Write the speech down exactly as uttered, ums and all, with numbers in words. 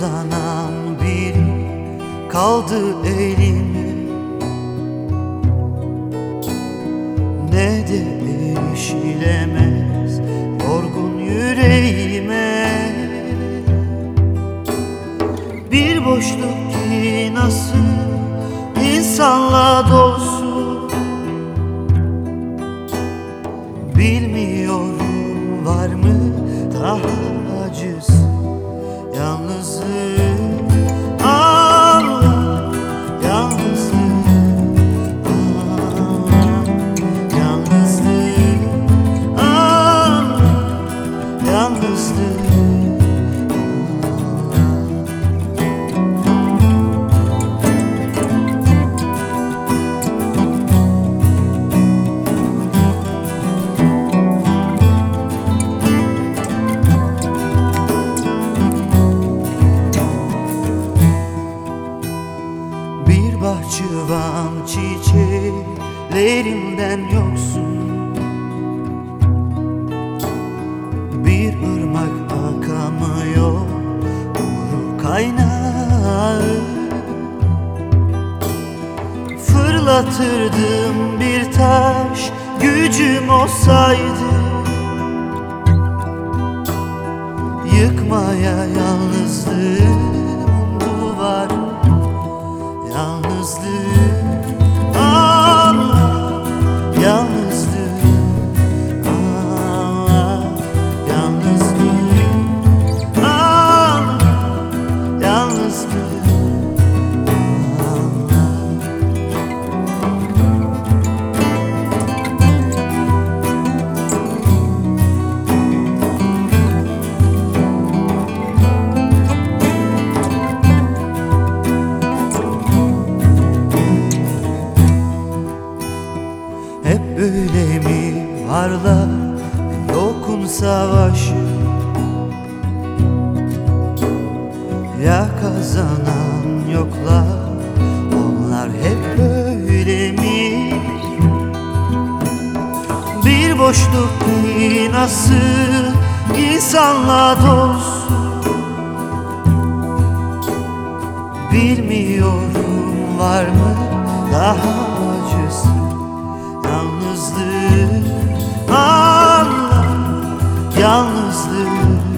uzanan biri kaldı elime, ne de erişilemez yorgun yüreğime. Bir boşluk ki nasıl insanla dolsun, bilmiyorum var mı daha acısı. Yalnızlık, Allah, yalnızlık, Allah, yalnızlık, Allah, yalnızlık. Bahçıvan çiçeklerinden yoksun, bir ırmak akamıyor, kuru kaynağı. Fırlatırdım bir taş, gücüm olsaydı, yıkmaya yalnızlığım duvar. Yalnızlık, Allah, yalnızlık, Allah, yalnızlık, Allah, yalnızlık, Allah. Hep böyle mi varlar yokun savaşı, ya kazanan yoklar, onlar hep böyle mi? Bir boşluk ki nasıl insanla dolsun, bilmiyorum var mı daha acısı. Yalnızlık, Allah, yalnızlık.